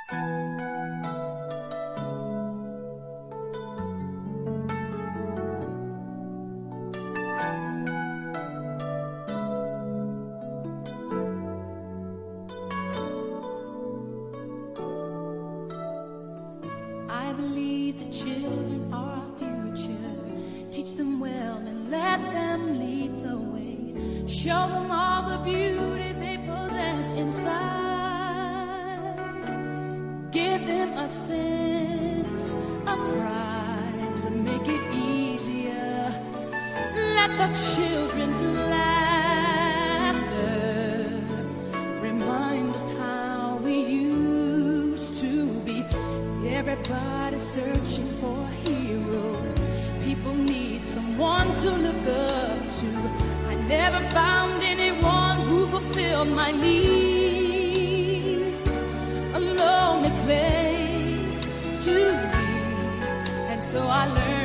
I believe the children are our future. Teach them well and let them lead the way. Show them all the beauty they possess inside. Give them a sense of pride to make it easier. Let the children's laughter remind us how we used to be. Everybody's searching for a hero. People need someone to look up to. I never found anyone who fulfilled my needs. A lonely place to be, and so I learned